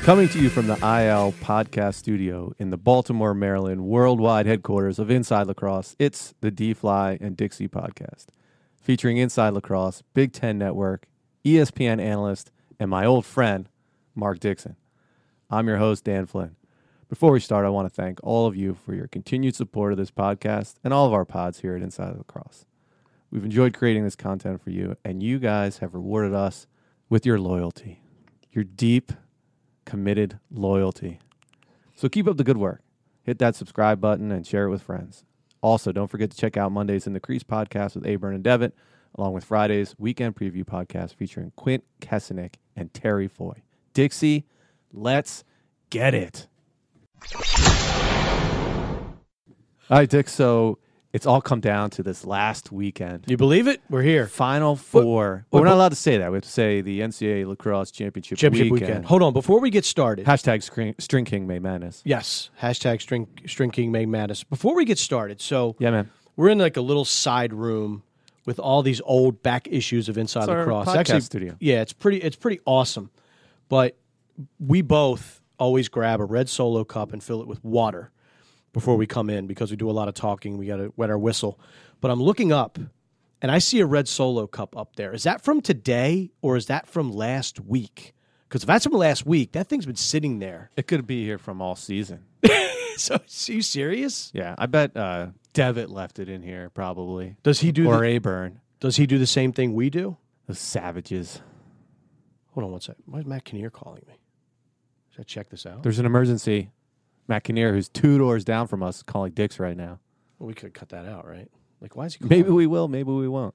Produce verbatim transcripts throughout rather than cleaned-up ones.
Coming to you from the I L Podcast Studio in the Baltimore, Maryland worldwide headquarters of Inside Lacrosse, it's the D-Fly and Dixie Podcast, featuring Inside Lacrosse, Big Ten Network, E S P N analyst, and my old friend, Mark Dixon. I'm your host, Dan Flynn. Before we start, I want to thank all of you for your continued support of this podcast and all of our pods here at Inside Lacrosse. We've enjoyed creating this content for you, and you guys have rewarded us with your loyalty, your deep, committed loyalty. So keep up the good work. Hit that subscribe button and share it with friends. Also, don't forget to check out Mondays in the Crease podcast with Aburn and Devitt, along with Friday's Weekend Preview podcast featuring Quint Kesenick and Terry Foy. Dixie, let's get it. All right, Dick, so it's all come down to this last weekend. You believe it? We're here. Final Four. What, We're not allowed to say that. We have to say the N C double A Lacrosse Championship, Championship weekend. weekend. Hold on. Before we get started. Hashtag String, String King May Madness. Yes. Hashtag String, String King May Madness. Before we get started, so Yeah, man. we're in like a little side room with all these old back issues of Inside It's our Lacrosse. podcast Actually, studio. Yeah, it's pretty. It's pretty awesome. But we both always grab a red Solo cup and fill it with water before we come in because we do a lot of talking. We got to wet our whistle. But I'm looking up, and I see a red Solo cup up there. Is that from today, or is that from last week? Because if that's from last week, that thing's been sitting there. It could be here from all season. So, are you serious? Yeah, I bet uh, Devitt left it in here probably. Does he do or the, Aburn. Does he do the same thing we do? Those savages. Hold on one second. Why is Matt Kinnear calling me? Should I check this out? There's an emergency. Matt Kinnear, who's two doors down from us, calling Dix right now. Well, we could cut that out, right? Like, why is he calling? Maybe we will. Maybe we won't.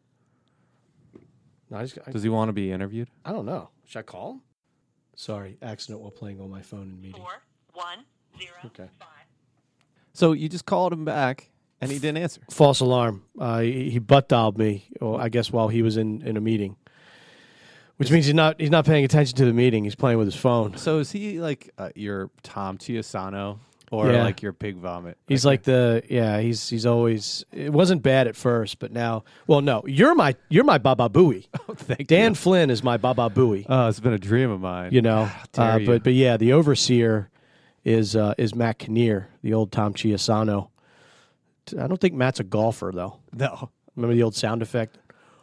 No, I, just, I, Does he want to be interviewed? I don't know. Should I call him? Sorry, accident while playing on my phone in meeting. Four, one, zero, Okay. five. So you just called him back, and he didn't answer. False alarm. Uh, he, he butt dialed me. Well, I guess while he was in, in a meeting, which means he's not he's not paying attention to the meeting. He's playing with his phone. So is he like uh, your Tom Chiasano or Yeah. like your Pig Vomit? He's like the yeah. He's he's always. It wasn't bad at first, but now. Well, no. You're my you're my Baba Booey. Oh, thank Dan you. Flynn is my Baba Booey. Oh, it's been a dream of mine. You know, How dare uh, you. but but yeah, the overseer is uh, is Matt Kinnear, the old Tom Chiasano. I don't think Matt's a golfer though. No. Remember the old sound effect?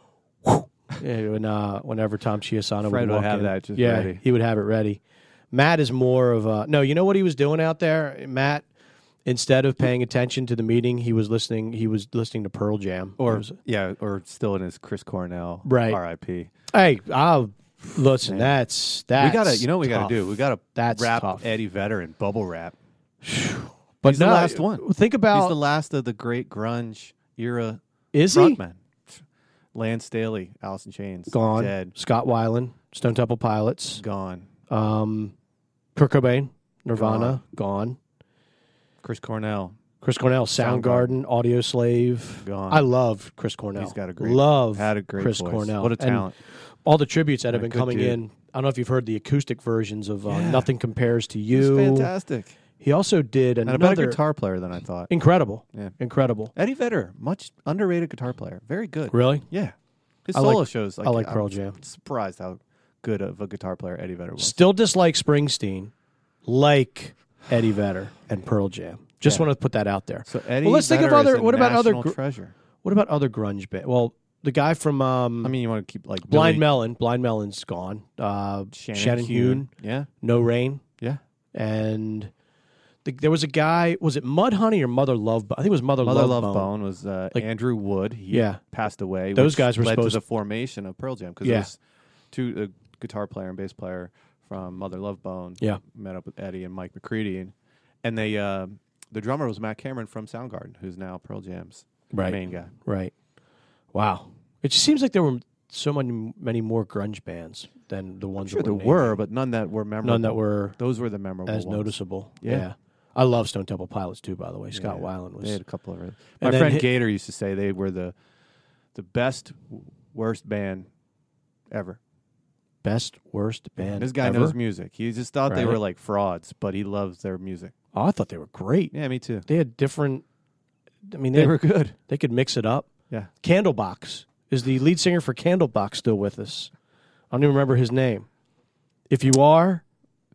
Yeah, when, uh, whenever Tom Chiasano Fred would would walk have in. that just yeah, ready. he would have it ready. Matt is more of a no. You know what he was doing out there, Matt? Instead of paying attention to the meeting, he was listening. He was listening to Pearl Jam. It Or was- yeah, or still in his Chris Cornell, Right. R I P. hey, I'll listen. Man. That's that's We gotta, you know, what we tough. gotta do. We gotta That's wrap tough. Eddie Vedder in bubble wrap. But He's the no, last one. Think about He's the last of the great grunge era is he frontmen. Lance Staley, Alice in Chains, gone? dead, Scott Weiland, Stone Temple Pilots, gone. um, Kurt Cobain, Nirvana, gone. Chris Cornell, Chris Cornell, Soundgarden, Audio Slave. Gone. I love Chris Cornell. He's got a great, love had a great Chris voice. Cornell. What a And talent! all the tributes that have Yeah, been good coming dude. in. I don't know if you've heard the acoustic versions of uh, Yeah. "Nothing Compares to He was You." fantastic, He also did and a another better guitar player than I thought. incredible, Yeah. incredible. Eddie Vedder, much underrated guitar player, very good. Really, Yeah, his I solo like- shows. Like, I like I'm Pearl Jam. Surprised how good of a guitar player Eddie Vedder was. still dislike Springsteen, like Eddie Vedder and Pearl Jam. Just Yeah. want to put that out there. So Eddie Well, let's think of Vedder is other- a what about other national gr- treasure? What about other grunge band? Well, the guy from um, I mean, you want to keep like Blind Billy Melon. Blind Melon's gone. Uh, Shannon, Shannon Hoon, Yeah, No Rain. yeah. And the, there was a guy, was it Mudhoney or Mother Love Bone? I think it was Mother, Mother Love, Love Bone. Bone was uh, Like- Andrew Wood. He Yeah. passed away. Those which guys were led supposed- to the formation of Pearl Jam because Yeah. it was two a guitar player and bass player from Mother Love Bone. Yeah. met up with Eddie and Mike McCready, and, and they uh, the drummer was Matt Cameron from Soundgarden, who's now Pearl Jam's Right. main guy. Right. Wow. It just seems like there were so many many more grunge bands than the ones Sure, that there were were, naming. but none that were memorable. None that were Those were the memorable as ones. noticeable. Yeah. I love Stone Temple Pilots too, by the way. Scott Yeah. Weiland was They had a couple of. My And then friend hit- Gator used to say they were the the best worst band ever. best worst band. This guy ever? knows music. He just thought they Right. were like frauds, but he loves their music. Oh, I thought they were great. Yeah, me too. They had different. I mean, They they, were good. they could mix it up. Yeah. Candlebox is the lead singer for Candlebox still with us? I don't even remember his name. If you are,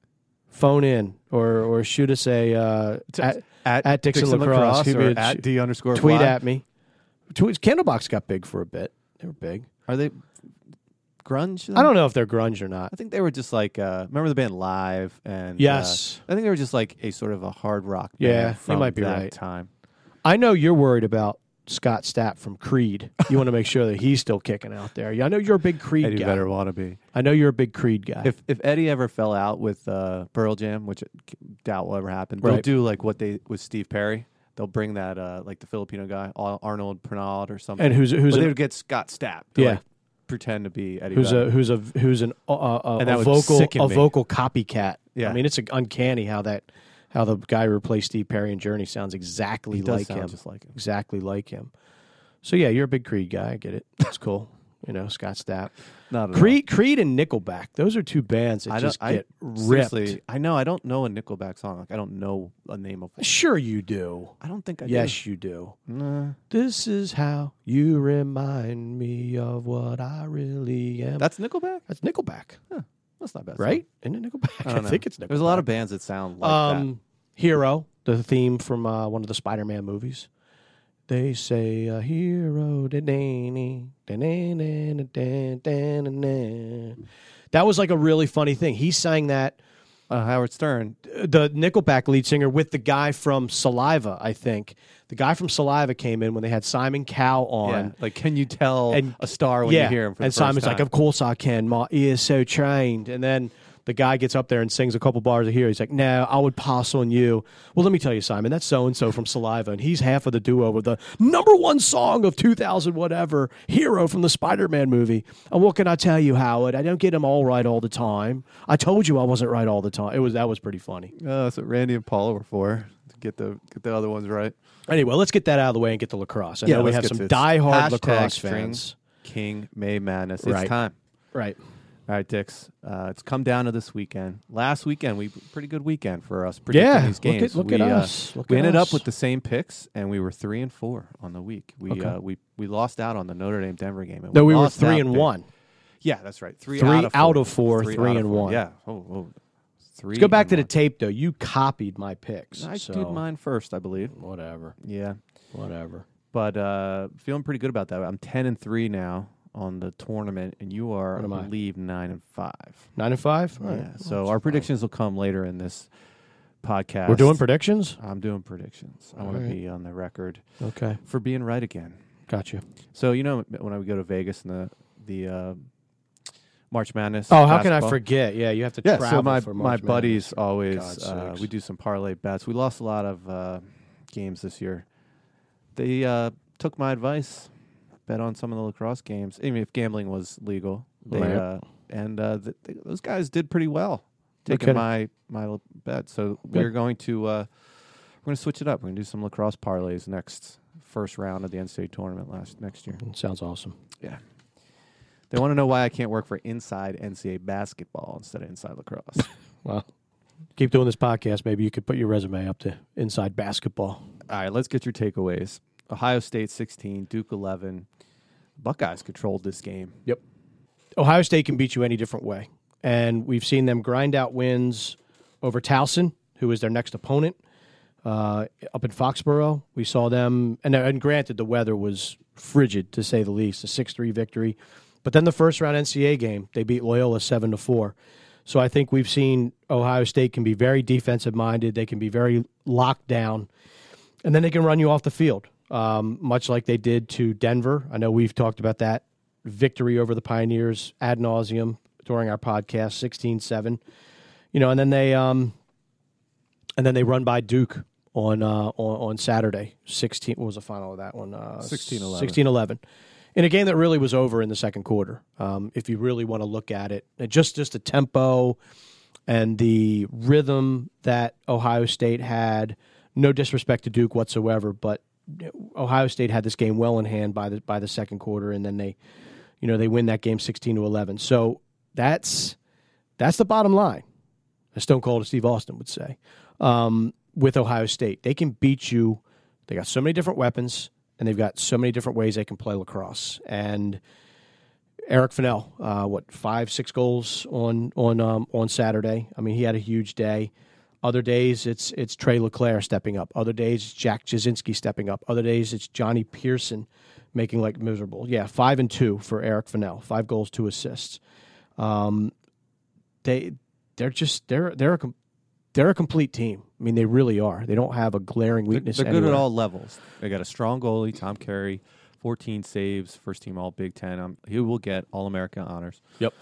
phone in or or shoot us a uh, at, At, at Dixon, Dixon Lacrosse, Lacrosse Who or did- at D underscore tweet fly. at me. Tweet, Candlebox got big for a bit. They were big. Are they grunge? then? I don't know if they're grunge or not. I think they were just like, uh, remember the band Live? And Yes. uh, I think they were just like a sort of a hard rock band Yeah, you from might be that right. time. I know you're worried about Scott Stapp from Creed. You want to make sure that he's still kicking out there. I know you're a big Creed Eddie guy. better want to be. I know you're a big Creed guy. If if Eddie ever fell out with uh, Pearl Jam, which I doubt will ever happen, they'll Right. do like what they with Steve Perry. They'll bring that uh, like the Filipino guy, Ar- Arnold Pernod or something. and who's who's but a, they would get Scott Stapp to Yeah. like, pretend to be Eddie. who's Vedder. a who's a who's an uh, uh, And a that would vocal sicken a me. vocal copycat. Yeah. I mean it's uncanny how that how the guy who replaced Steve Perry in Journey sounds exactly He does like sound him. just like him. Exactly like him. So yeah, you're a big Creed guy. I get it. That's cool. You know, Scott Stapp. Not at Creed, Creed, and Nickelback. Those are two bands that all. I just don't. get I, ripped. seriously, I know. I don't know a Nickelback song. Like I don't know a name of. Sure, you do. I don't think I Yes, you do. do. Nah. This is how you remind me of what I really am. That's Nickelback. That's Nickelback, That's not bad. right? Isn't it Nickelback? I, don't know. think it's Nickelback. There's a lot of bands that sound like um, Hero, the theme from uh, one of the Spider-Man movies. They say a hero. da-da-da, da-da-da, da-da-da. That was like a really funny thing. He sang that. that. Uh, Howard Stern. The Nickelback lead singer with the guy from Saliva, I think. The guy from Saliva came in when they had Simon Cowell on. Yeah. Like, can you tell And- a star when yeah, you hear him? For and the first Simon's time? like, "Of course I can. My ear is so trained." And then the guy gets up there and sings a couple bars of Hero. He's like, "No, I would pass on you." Well, let me tell you, Simon, that's so and so from Saliva, and he's half of the duo with the number one song of two thousand whatever, Hero from the Spider-Man movie. And what can I tell you, Howard? I don't get them all right all the time. I told you I wasn't right all the time. It was that was pretty funny. Oh, that's what Randy and Paula were for. To get the get the other ones right. Anyway, let's get that out of the way and get to lacrosse. I Yeah, know we let's have get some to this. diehard Hashtag lacrosse string. fans. King May Madness. Right. It's time. Right. All right, Dix. Uh, it's come down to this weekend. Last weekend, we pretty good weekend for us predicting Yeah, these look games. at- look we, at uh, us. Look we at ended us. up with the same picks, and we were three and four on the week. We Okay. uh, we we lost out on the Notre Dame Denver game. and No, we were lost three out and big. one. Yeah, that's right. Three, Three out of four. out of four, three out of and four. one. Yeah. Oh, oh. Three. Let's go back and to the one. tape, though. You copied my picks. I so did mine first, I believe. Whatever. Yeah, Whatever. but uh, feeling pretty good about that. I'm ten and three now on the tournament, and you are, What am I I? believe, nine and five. Nine and five? All right. Yeah. Well, So that's our fine. predictions will come later in this podcast. We're doing predictions? I'm doing predictions. I want All to right. be on the record Okay. for being right again. Got you. So you know when I would go to Vegas and the the uh, March Madness. Oh, how can I basketball? forget? Yeah, you have to Yeah. travel So my for my March buddies Madness. always God's uh, sakes. we do some parlay bets. We lost a lot of uh, games this year. They uh, took my advice, bet on some of the lacrosse games, even if gambling was legal. They Right. uh, and uh, th- th- those guys did pretty well No taking kidding. my my l- bet. So Good. we're going to uh, we're going to switch it up. We're going to do some lacrosse parlays next first round of the N C double A tournament last next year. Sounds awesome. Yeah. They want to know why I can't work for Inside N C double A basketball instead of Inside Lacrosse. Well, keep doing this podcast. Maybe you could put your resume up to Inside Basketball. All right, let's get your takeaways. Ohio State sixteen, Duke eleven. Buckeyes controlled this game. Yep. Ohio State can beat you any different way. And we've seen them grind out wins over Towson, who is their next opponent, uh, up in Foxborough. We saw them, and, and granted, the weather was frigid, to say the least, a six three victory. But then the first round N C double A game, they beat Loyola seven to four. So I think we've seen Ohio State can be very defensive-minded. They can be very locked down, and then they can run you off the field, um, much like they did to Denver. I know we've talked about that victory over the Pioneers ad nauseum during our podcast, sixteen seven. You know, and then they um, and then they run by Duke on uh, on, on Saturday. sixteen. What was the final of that one? Uh, sixteen eleven. sixteen eleven. In a game that really was over in the second quarter. Um, if you really want to look at it, it just just the tempo and the rhythm that Ohio State had. No disrespect to Duke whatsoever, but Ohio State had this game well in hand by the by the second quarter, and then they, you know, they win that game sixteen to eleven. So that's that's the bottom line, as Stone Cold Steve Austin would say. Um, with Ohio State, they can beat you. They got so many different weapons, and they've got so many different ways they can play lacrosse. And Eric Fennell, uh, what five, six goals on on um, on Saturday. I mean, he had a huge day. Other days, it's it's Trey LeClaire stepping up. Other days, it's Jack Jasinski stepping up. Other days, it's Johnny Pearson making like miserable. Yeah, five and two for Eric Fennell. Five goals, two assists. Um, they they're just they're they're a they're a complete team. I mean, they really are. They don't have a glaring weakness. They're, they're anywhere. good at all levels. They got a strong goalie, Tom Carey, fourteen saves, first team All Big Ten. Um, he will get All America honors. Yep.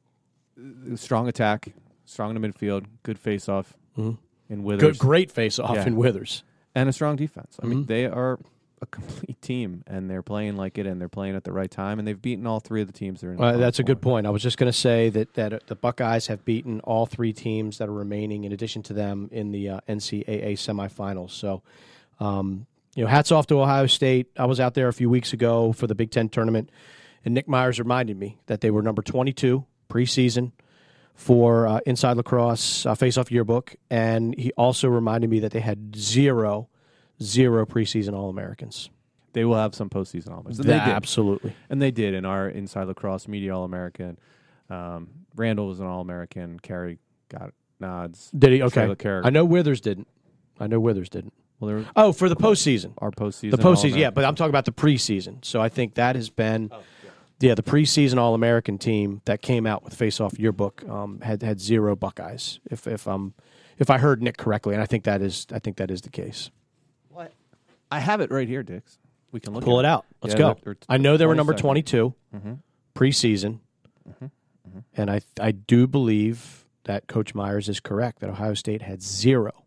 Strong attack, strong in the midfield, good face off. Mm-hmm. In Withers. Good, great face-off Yeah. in Withers. And a strong defense. I Mhm. mean, they are a complete team, and they're playing like it, and they're playing at the right time, and they've beaten all three of the teams that are in the Uh, Final that's a good Four. point. I was just going to say that, that the Buckeyes have beaten all three teams that are remaining in addition to them in the uh, N C double A semifinals. So, um, you know, hats off to Ohio State. I was out there a few weeks ago for the Big Ten tournament, and Nick Myers reminded me that they were number twenty-two preseason for uh, Inside Lacrosse uh, Face-Off Yearbook, and he also reminded me that they had zero, zero preseason All-Americans. They will have some postseason All-Americans. And That- they did. Absolutely. And they did in our Inside Lacrosse Media All-American. Um, Randall was an All-American. Carey got nods. Did he? Okay. Trey LeClaire- I know Withers didn't. I know Withers didn't. Well, there were Oh, for the postseason. our postseason. The postseason, All-American. yeah, but I'm talking about the preseason. So I think that has been, yeah, the preseason All-American team that came out with Face-Off Yearbook um, had had zero Buckeyes. If if um if I heard Nick correctly, and I think that is I think that is the case. What? I have it right here, Dix. We can look Pull at it out. Let's Yeah, go. they're- they're I know they were number twenty-second. twenty-two Mhm. preseason, and I I do believe that Coach Myers is correct that Ohio State had zero,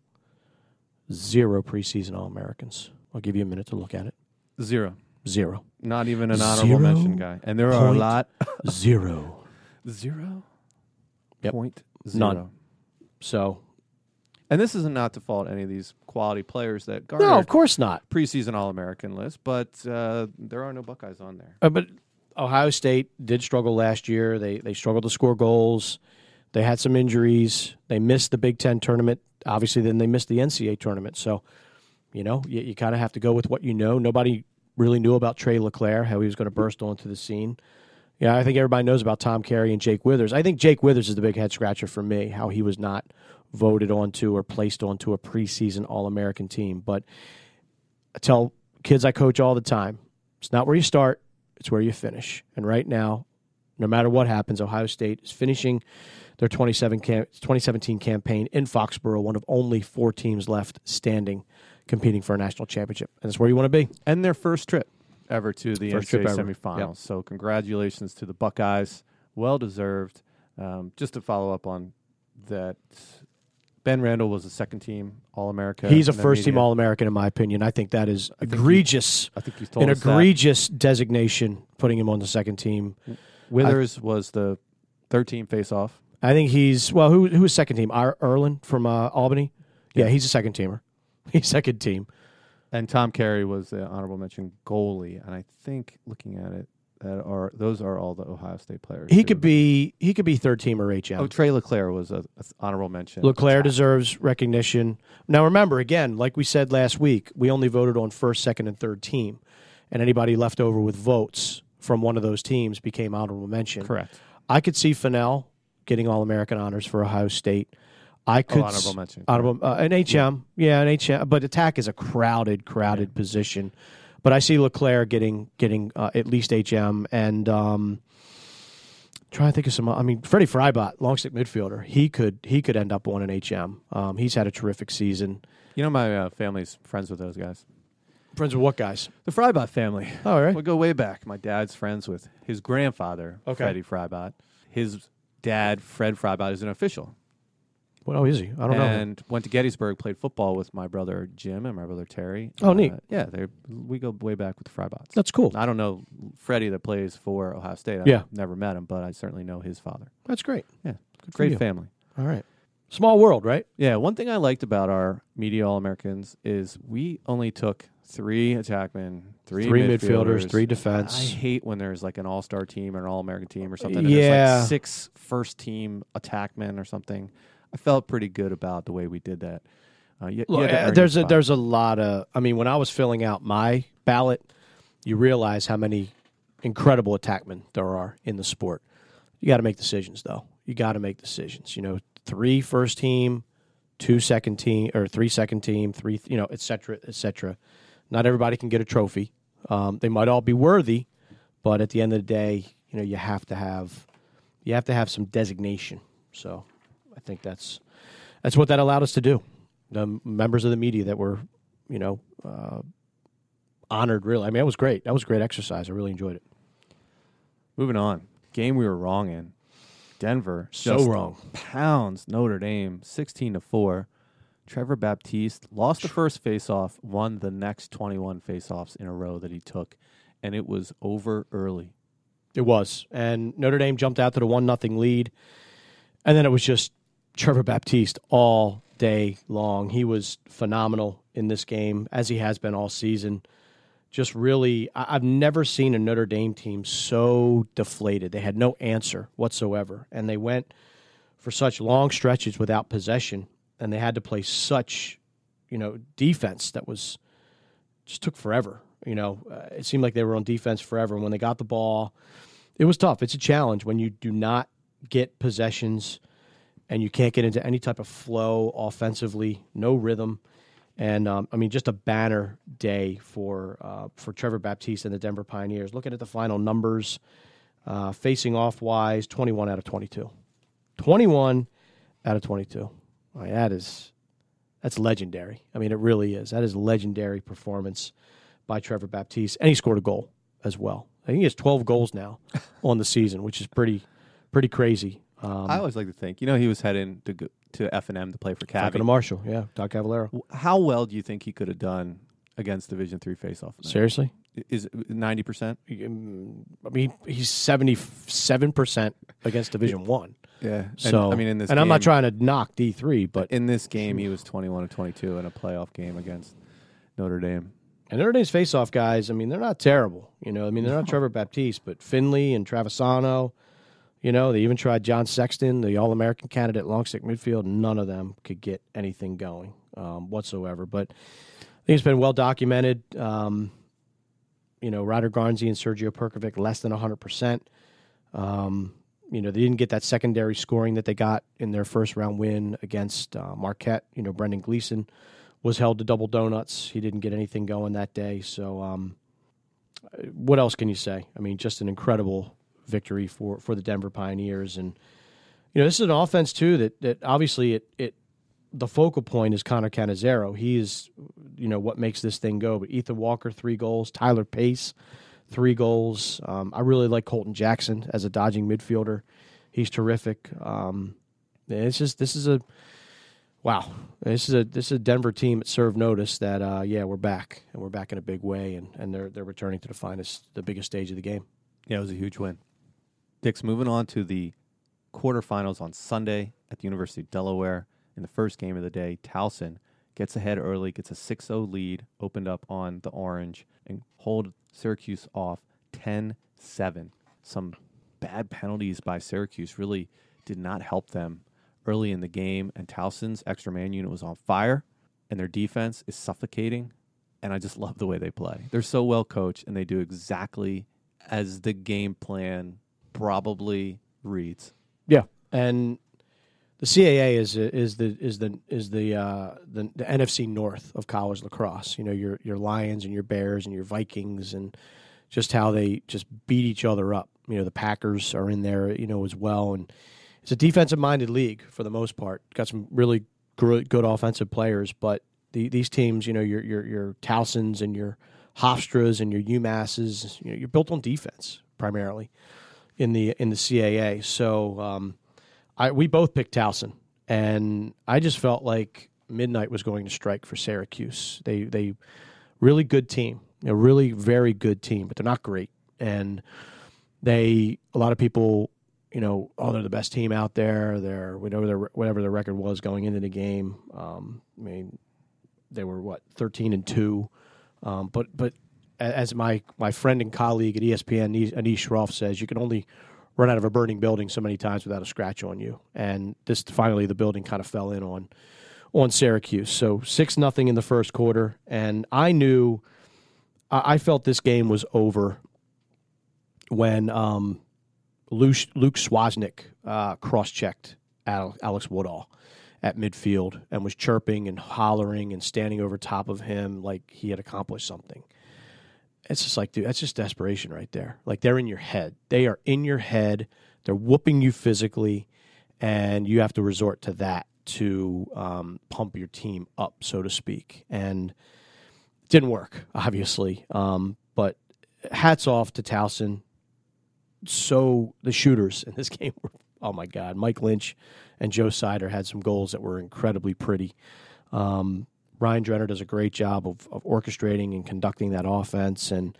zero preseason All-Americans. I'll give you a minute to look at it. Zero. Zero. Not even an honorable Zero mention guy. And there are a point lot. Zero. Zero? Yep. Point zero. None. So And this isn't not to fault any of these quality players that garnered no, of course not. preseason All-American list, but uh, there are no Buckeyes on there. Uh, but Ohio State did struggle last year. They they struggled to score goals. They had some injuries. They missed the Big Ten tournament. Obviously, then they missed the N C double A tournament. So, you know, you, you kind of have to go with what you know. Nobody really knew about Trey LeClaire, how he was going to burst onto the scene. Yeah, I think everybody knows about Tom Carey and Jake Withers. I think Jake Withers is the big head scratcher for me, how he was not voted onto or placed onto a preseason All-American team. But I tell kids I coach all the time, it's not where you start, it's where you finish. And right now, no matter what happens, Ohio State is finishing their twenty-seven cam- twenty seventeen campaign in Foxborough, one of only four teams left standing, competing for a national championship. And that's where you want to be. And their first trip ever to the First N C double A trip ever. semifinals. Yep. So congratulations to the Buckeyes. Well deserved. Um, just to follow up on that, Ben Randall was a second team All-America. He's a in the first team media. All-American, in my opinion. I think that is think he- egregious. I think he's told An us that. egregious designation, putting him on the second team. Withers was the third team face-off. I think he's, well, who who was second team? Ir- Erlin from uh, Albany? Yeah, Yeah. he's a second teamer. He's second team. And Tom Carey was the honorable mention goalie. And I think, looking at it, that are those are all the Ohio State players. He who- could be he could be third team or H M. Oh, Trey LeClaire was a, a honorable mention. LeClaire Attack. deserves recognition. Now, remember, again, like we said last week, we only voted on first, second, and third team. And anybody left over with votes from one of those teams became honorable mention. Correct. I could see Fennell getting All-American honors for Ohio State. I could Oh, honorable mention. Honorable, uh, an H M, yeah, an H M. But attack is a crowded, crowded position. But I see LeClaire getting getting uh, at least H M, and um, trying to think of some. I mean, Freddie Frybot, long stick midfielder, he could he could end up on an H M. Um, he's had a terrific season. You know, my uh, family's friends with those guys. Friends with what guys? The Frybot family. Oh, all right. We go way back. My dad's friends with his grandfather, Okay. Freddie Frybot. His dad, Fred Frybot, is an official. What oh, is he? I don't know. And went to Gettysburg, played football with my brother Jim and my brother Terry. Oh, neat. Uh, yeah, they we go way back with the Frybots. That's cool. I don't know Freddie that plays for Ohio State. I've Yeah. never met him, but I certainly know his father. That's great. Yeah, Good for great you. family. All right. Small world, right? Yeah, one thing I liked about our media All-Americans is we only took three attackmen, three, Three midfielders, midfielders, three I defense. hate when there's like an all-star team or an all-American team or something. And Yeah. there's like six first-team attackmen or something. I felt pretty good about the way we did that. Uh, you, you Look, had to uh, earn there's your a spot. there's a lot of. I mean, when I was filling out my ballot, you realize how many incredible attackmen there are in the sport. You got to make decisions, though. You got to make decisions. You know, three first team, two second team, or three second team, three, you know, et cetera, et cetera. Not everybody can get a trophy. Um, they might all be worthy, but at the end of the day, you know, you have to have you have to have some designation. So I think that's that's what that allowed us to do. The members of the media that were, you know, uh, honored. Really, I mean, it was great. That was a great exercise. I really enjoyed it. Moving on. Game we were wrong in. Denver So just wrong. pounds Notre Dame sixteen to four. Trevor Baptiste lost the first faceoff, won the next twenty-one faceoffs in a row that he took, and it was over early. It was. And Notre Dame jumped out to the one nothing lead. And then it was just Trevor Baptiste all day long. He was phenomenal in this game, as he has been all season. Just really, I- I've never seen a Notre Dame team so deflated. They had no answer whatsoever. And they went for such long stretches without possession, and they had to play such, you know, defense that was just took forever. You know, uh, it seemed like they were on defense forever. And when they got the ball, it was tough. It's a challenge when you do not get possessions and you can't get into any type of flow offensively, no rhythm. And, um, I mean, just a banner day for uh, for Trevor Baptiste and the Denver Pioneers. Looking at the final numbers, uh, facing off-wise, twenty-one out of twenty-two. twenty-one out of twenty-two. I mean, that is, that's legendary. I mean, it really is. That is a legendary performance by Trevor Baptiste. And he scored a goal as well. I think he has twelve goals now on the season, which is pretty pretty crazy. Um, I always like to think, you know, he was heading to go, to F and M to play for Falcon Cavi. to Marshall, yeah, Doc Cavallero. How well do you think he could have done against Division three faceoff? Seriously? Is it ninety percent? Um, I mean, he's seventy-seven percent against Division One. Yeah. So, and, I mean, in this and game, I'm not trying to knock D three, but in this game, he was twenty-one to twenty-two in a playoff game against Notre Dame. And Notre Dame's face-off guys, I mean, they're not terrible. You know, I mean, they're not Trevor Baptiste, but Finley and Travisano. You know, they even tried John Sexton, the All-American candidate, long stick midfield. None of them could get anything going um, whatsoever. But I think it's been well documented. Um, you know, Ryder Garnsey and Sergio Perkovic less than one hundred percent. Um, you know, they didn't get that secondary scoring that they got in their first-round win against uh, Marquette. You know, Brendan Gleeson was held to double donuts. He didn't get anything going that day. So um, what else can you say? I mean, just an incredible victory for, for the Denver Pioneers. And, you know, this is an offense, too, that, that obviously it, it the focal point is Connor Cannizzaro. He is, you know, what makes this thing go. But Ethan Walker, three goals. Tyler Pace, three goals. Um, I really like Colton Jackson as a dodging midfielder. He's terrific. Um, it's just, this is a, wow. This is a this is a Denver team that served notice that, uh, yeah, we're back. And we're back in a big way. And, and they're they're returning to the finest, the biggest stage of the game. Yeah, it was a huge win. Dick's moving on to the quarterfinals on Sunday at the University of Delaware. In the first game of the day, Towson gets ahead early, gets a six oh lead, opened up on the Orange, and hold Syracuse off ten seven. Some bad penalties by Syracuse really did not help them early in the game, and Towson's extra man unit was on fire, and their defense is suffocating, and I just love the way they play. They're so well coached, and they do exactly as the game plan probably reads. Yeah, and the C A A is is the is the is the uh, the, the N F C North of college lacrosse. You know, your your Lions and your Bears and your Vikings, and just how they just beat each other up. You know, the Packers are in there, you know, as well, and it's a defensive-minded league for the most part. Got some really good, good offensive players, but the, these teams, you know, your your your Towsons and your Hofstras and your UMasses, you know, you're built on defense primarily in the in the C A A. So um, I we both picked Towson, and I just felt like midnight was going to strike for Syracuse. They they really good team, a really very good team, but they're not great. And they a lot of people, you know, oh, they're the best team out there. They're whatever their whatever their record was going into the game. Um, I mean, they were what thirteen and two. Um, but but as my, my friend and colleague at E S P N, Anish Shroff, says, you can only run out of a burning building so many times without a scratch on you. And this finally the building kind of fell in on on Syracuse. So six nothing in the first quarter, and I knew I felt this game was over when um, Luke, Luke Swaznik uh, cross-checked Alex Woodall at midfield and was chirping and hollering and standing over top of him like he had accomplished something. It's just like, dude, that's just desperation right there. Like, they're in your head. They are in your head. They're whooping you physically, and you have to resort to that to um, pump your team up, so to speak. And it didn't work, obviously. Um, but hats off to Towson. So the shooters in this game were, oh, my God, Mike Lynch and Joe Sider had some goals that were incredibly pretty. Um, Ryan Drenner does a great job of, of orchestrating and conducting that offense. And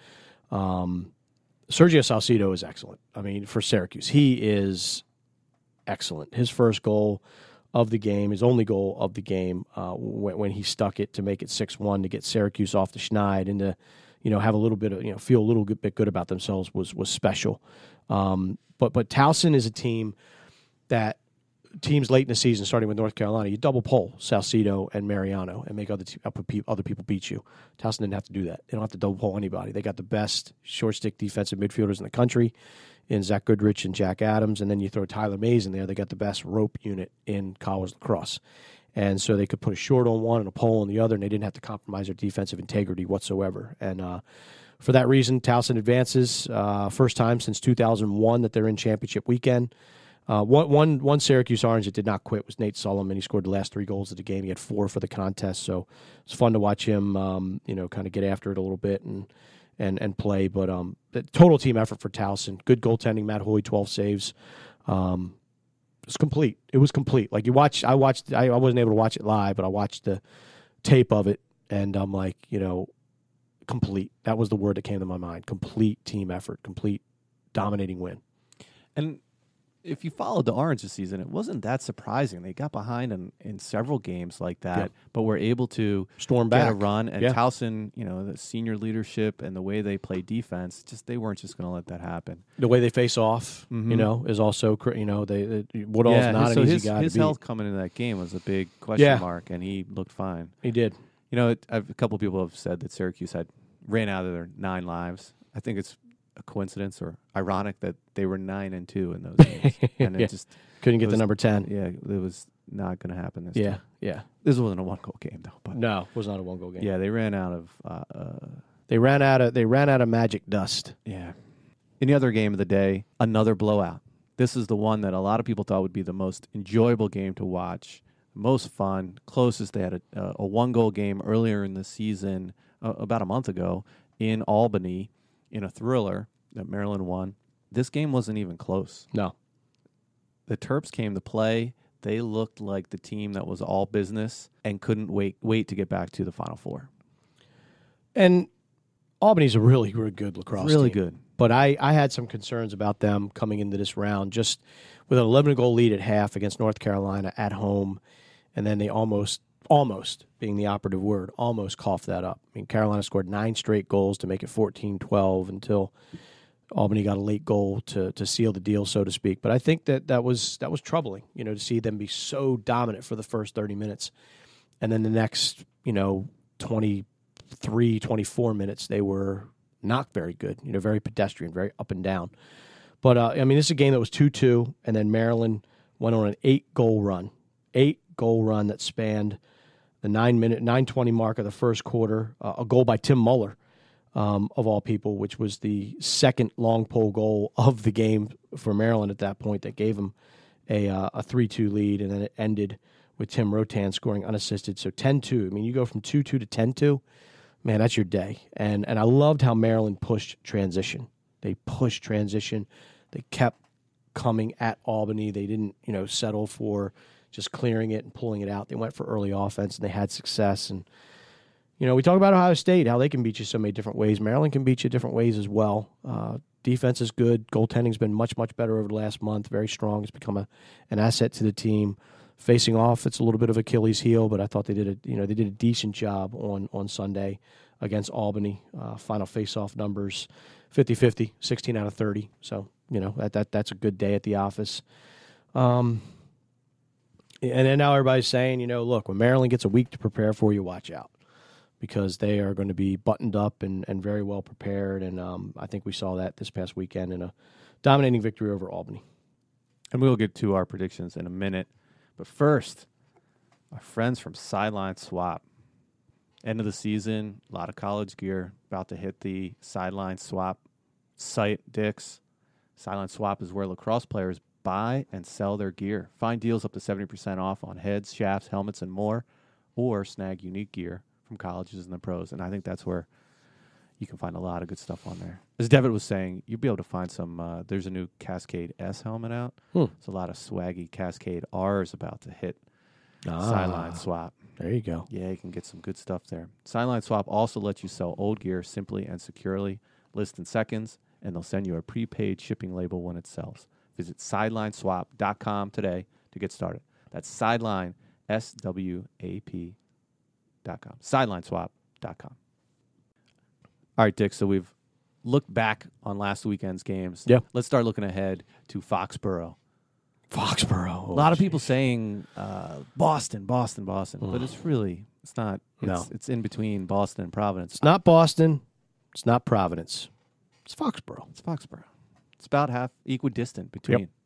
um, Sergio Salcido is excellent. I mean, for Syracuse, he is excellent. His first goal of the game, his only goal of the game, uh, when, when he stuck it to make it six one to get Syracuse off the schneid and to, you know, have a little bit of, you know, feel a little bit good about themselves was was special. Um, but but Towson is a team that teams late in the season, starting with North Carolina, you double poll Salcido and Mariano and make other te- other people beat you. Towson didn't have to do that. They don't have to double poll anybody. They got the best short stick defensive midfielders in the country in Zach Goodrich and Jack Adams, and then you throw Tyler Mays in there. They got the best rope unit in college lacrosse. And so they could put a short on one and a pole on the other, and they didn't have to compromise their defensive integrity whatsoever. And uh, for that reason, Towson advances. Uh, first time since two thousand one that they're in championship weekend. Uh, one, one, one Syracuse Orange that did not quit was Nate Solomon. He scored the last three goals of the game. He had four for the contest, so it's fun to watch him, um, you know, kind of get after it a little bit and and and play. But um, the total team effort for Towson. Good goaltending. Matt Hoy, twelve saves. Um, it was complete. It was complete. Like you watch, I watched. I, I wasn't able to watch it live, but I watched the tape of it, and I'm like, you know, complete. That was the word that came to my mind. Complete team effort. Complete dominating win. And if you followed the Orange this season, it wasn't that surprising. They got behind in, in several games like that, yeah. but were able to storm get back a run. And yeah. Towson, you know, the senior leadership and the way they play defense, just they weren't just going to let that happen. The way they face off, mm-hmm. you know, is also, you know, they, they Woodall's yeah, not so an easy his, guy his to beat. health coming into that game was a big question yeah. mark, and he looked fine. He did. You know, it, I've, a couple of people have said that Syracuse had ran out of their nine lives. I think it's a coincidence or ironic that they were nine and two in those games, and it yeah. just couldn't get was, the number ten. Yeah, it was not going to happen this yeah, time. Yeah, This wasn't a one goal game though. But no, it was not a one goal game. Yeah, they ran out of. Uh, uh, they ran out of. They ran out of magic dust. Yeah. Any other game of the day? Another blowout. This is the one that a lot of people thought would be the most enjoyable game to watch, most fun, closest. They had a, a one goal game earlier in the season, uh, about a month ago, in Albany, in a thriller that Maryland won. This game wasn't even close. No. The Terps came to play. They looked like the team that was all business and couldn't wait wait to get back to the Final Four. And Albany's a really, really good lacrosse really team. good. But I, I had some concerns about them coming into this round, just with an eleven-goal lead at half against North Carolina at home, and then they almost, almost, being the operative word, almost coughed that up. I mean, Carolina scored nine straight goals to make it fourteen twelve until Albany got a late goal to to seal the deal, so to speak. But I think that that was that was troubling, you know, to see them be so dominant for the first thirty minutes. And then the next, you know, twenty-three, twenty-four minutes, they were not very good, you know, very pedestrian, very up and down. But, uh, I mean, this is a game that was two two, and then Maryland went on an eight-goal run, eight-goal run that spanned the nine-minute, nine twenty mark of the first quarter, uh, a goal by Tim Muller, um, of all people, which was the second long pole goal of the game for Maryland at that point that gave them a uh, a three two lead, and then it ended with Tim Rotan scoring unassisted. So ten two. I mean, you go from two two to ten two, man, that's your day. And and I loved how Maryland pushed transition. They pushed transition. They kept coming at Albany. They didn't, you know, settle for just clearing it and pulling it out. They went for early offense, and they had success. And, you know, we talk about Ohio State, how they can beat you so many different ways. Maryland can beat you different ways as well. Uh, defense is good. Goaltending's been much, much better over the last month. Very strong. It's become a, an asset to the team. Facing off, it's a little bit of Achilles' heel, but I thought they did a, you know, they did a decent job on, on Sunday against Albany. Uh, final face-off numbers, fifty-fifty, sixteen out of thirty. So, you know, that, that that's a good day at the office. Um, and then now everybody's saying, you know, look, when Maryland gets a week to prepare for you, watch out. because they are going to be buttoned up and, and very well prepared. And um, I think we saw that this past weekend in a dominating victory over Albany. And we'll get to our predictions in a minute. But first, our friends from Sideline Swap. End of the season, a lot of college gear about to hit the Sideline Swap site, Dix. Sideline Swap is where lacrosse players buy and sell their gear. Find deals up to seventy percent off on heads, shafts, helmets, and more, or snag unique gear from colleges and the pros. And I think that's where you can find a lot of good stuff on there. As Devitt was saying, you'll be able to find some, uh, there's a new Cascade S helmet out. Hmm. There's a lot of swaggy Cascade R's about to hit Ah. Sideline Swap. There you go. Yeah, you can get some good stuff there. Sideline Swap also lets you sell old gear simply and securely, list in seconds, and they'll send you a prepaid shipping label when it sells. Visit sideline swap dot com today to get started. That's Sideline, S W A P dot com. sideline swap dot com. All right, Dick, so we've looked back on last weekend's games. Yeah. Let's start looking ahead to Foxborough. Foxborough. A lot of people saying uh, Boston, Boston, Boston, but it's really, it's not. It's, No. it's in between Boston and Providence. It's not Boston. It's not Providence. It's Foxborough. It's Foxborough. It's about half equidistant between. Yep.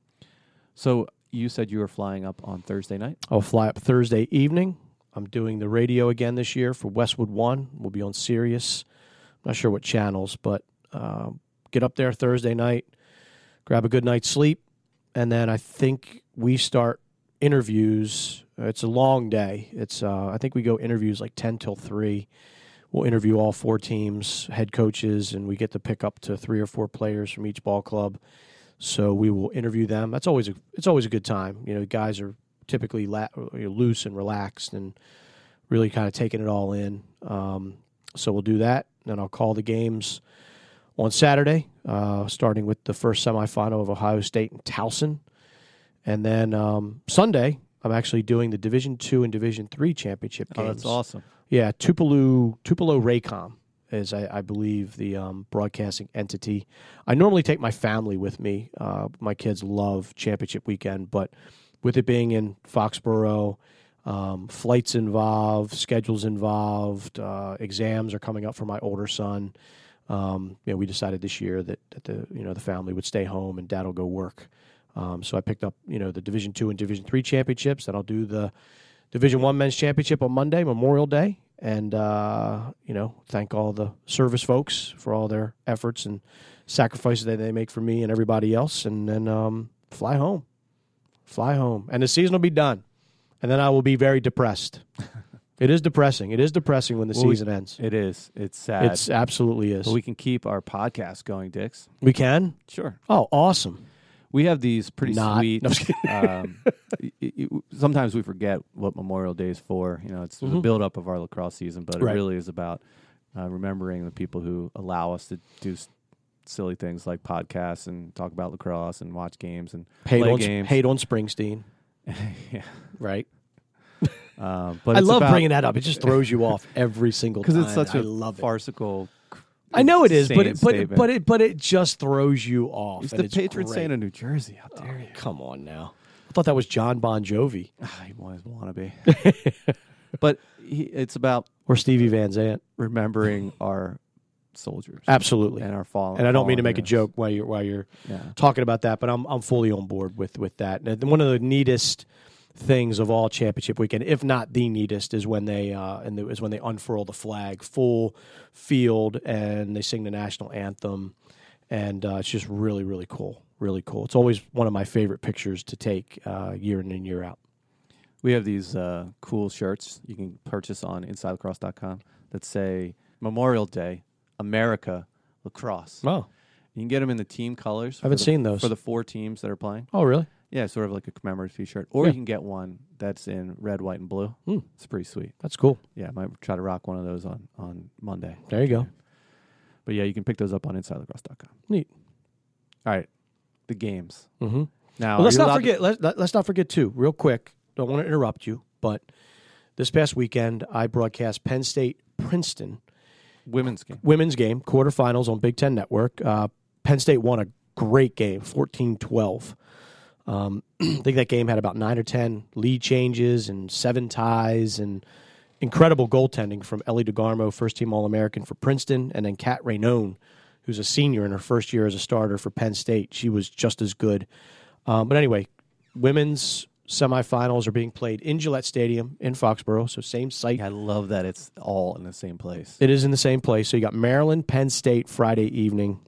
So you said you were flying up on Thursday night? I'll fly up Thursday evening. I'm doing the radio again this year for Westwood One. We'll be on Sirius. I'm not sure what channels, but uh, get up there Thursday night, grab a good night's sleep, and then I think we start interviews. It's a long day. It's uh, I think we go interviews like ten till three. We'll interview all four teams, head coaches, and we get to pick up to three or four players from each ball club. So we will interview them. That's always a, it's always a good time. You know, guys are typically la- you know, loose and relaxed and really kind of taking it all in. Um, so we'll do that. Then I'll call the games on Saturday, uh, starting with the first semifinal of Ohio State and Towson. And then um, Sunday, I'm actually doing the Division Two and Division Three championship games. Oh, that's awesome. Yeah, Tupelo Tupelo Raycom is, I, I believe, the um, broadcasting entity. I normally take my family with me. Uh, my kids love championship weekend, but with it being in Foxborough, um, flights involved, schedules involved, uh, exams are coming up for my older son. Um, you know, we decided this year that, that the you know the family would stay home and Dad will go work. Um, so I picked up you know the Division Two and Division Three championships. Then I'll do the Division One men's championship on Monday, Memorial Day, and uh, you know thank all the service folks for all their efforts and sacrifices that they make for me and everybody else, and then um, fly home, fly home, and the season will be done, and then I will be very depressed. It is depressing. It is depressing when the Well, we- season ends. It is. It's sad. It's absolutely is. but we can keep our podcast going, Dix. We can. Sure. Oh, awesome. We have these pretty Not. sweet. No, I'm just kidding. um, y- y- y- sometimes we forget what Memorial Day is for. You know, it's the Mhm. build-up of our lacrosse season, but Right. it really is about uh, remembering the people who allow us to do s- silly things like podcasts and talk about lacrosse and watch games and Hate play on, games. hate on Springsteen, yeah. right? Um, but I it's love about, bringing that up. It just throws you off every single time. because it's such I a love it. farcical. I know it is, but insane it, but it, statement. but it but it just throws you off. He's and the it's patron great. saint of New Jersey. How dare Oh, you? come on now. I thought that was John Bon Jovi Ah, he always want to be. But he, it's about or Stevie Van Zandt. remembering our soldiers Absolutely. and our fallen. And I don't mean to fallen make a heroes. joke while you're while you're Yeah. talking about that, but I'm I'm fully on board with with that. And one of the neatest things of all championship weekend, if not the neatest, is when they uh, and the, is when they unfurl the flag, full field, and they sing the national anthem, and uh, it's just really really cool, really cool. It's always one of my favorite pictures to take uh, year in and year out. We have these uh, cool shirts you can purchase on inside lacrosse dot com that say Memorial Day, America, Lacrosse. Oh, You can get them in the team colors. I haven't for the, seen those. for the four teams that are playing. oh really? Yeah, sort of like a commemorative T-shirt, or Yeah. you can get one that's in red, white, and blue. Hmm. It's pretty sweet. That's cool. Yeah, I might try to rock one of those on, on Monday. There you go. But yeah, you can pick those up on inside lacrosse dot com. Neat. All right, the games. Mm-hmm. Now, Well, let's are you not allowed to- forget. Let, let, let's not forget too. Real quick. Don't want to interrupt you, but this past weekend I broadcast Penn State Princeton women's game. women's game quarterfinals on Big Ten Network. Uh, Penn State won a great game, fourteen twelve. Um, I think that game had about nine or ten lead changes and seven ties, and incredible goaltending from Ellie DeGarmo, first-team All-American for Princeton, and then Kat Raynone, who's a senior in her first year as a starter for Penn State. She was just as good. Um, but anyway, women's semifinals are being played in Gillette Stadium in Foxborough, so same site. I love that it's all in the same place. It is in the same place. So you got Maryland, Penn State Friday evening,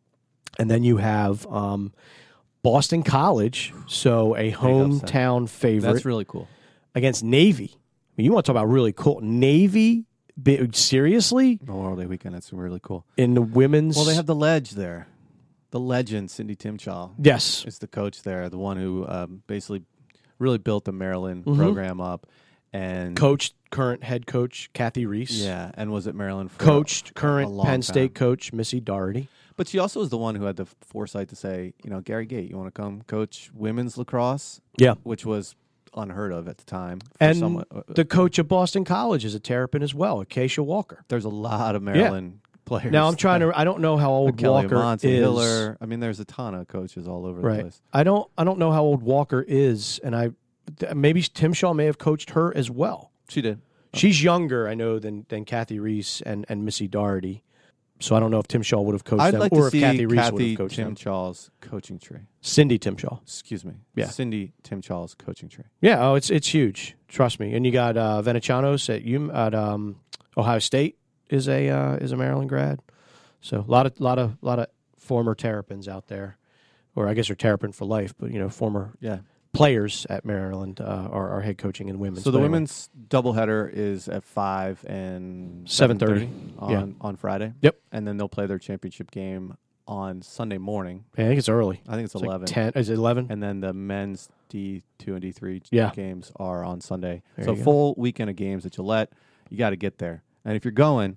and then you have um, Boston College, so a hometown favorite. That's really cool. Against Navy. I mean, you want to talk about really cool. Navy, bi- seriously? Memorial Day weekend, that's really cool. In the women's... Well, they have the ledge there. The legend, Cindy Timchall. Yes. Is the coach there, the one who um, basically really built the Maryland Mm-hmm. program up. And Coached current head coach Kathy Reese. Yeah, and was at Maryland for Coached a, current a long Penn time. State coach Missy Doherty. But she also was the one who had the foresight to say, you know, Gary Gate, you want to come coach women's lacrosse? Yeah. Which was unheard of at the time. for And someone- uh, the coach of Boston College is a Terrapin as well, Acacia Walker. there's a lot of Maryland players. Now I'm trying to. I don't know how old Kelly Walker Amonte, is. Hiller. I mean, there's a ton of coaches all over the Right. place. I don't. I don't know how old Walker is, and I th- maybe Tim Shaw may have coached her as well. She did. She's younger, I know, than than Kathy Reese and, and Missy Doherty. So I don't know if Tim Shaw would have coached I'd them, like or to if see Kathy Reese would Kathy have coached them. Timchall's coaching tree. Cindy Tim Shaw. Excuse me. Yeah. Cindy Timchall's coaching tree. Yeah. Oh, it's it's huge. Trust me. And you got uh, Venecianos at U at um, Ohio State is a uh, is a Maryland grad. So a lot of lot of lot of former Terrapins out there, or I guess they're Terrapin for life, but you know former Yeah. players at Maryland uh, are, are head coaching in women's. So the But anyway. women's doubleheader is at five and seven thirty on Yeah. on Friday. Yep. And then they'll play their championship game on Sunday morning. Yeah, I think it's early. I think it's, It's like eleven. ten. Is it eleven? And then the men's D two and D three Yeah. games are on Sunday. There so you go. full weekend of games at Gillette. You got to get there. And if you're going,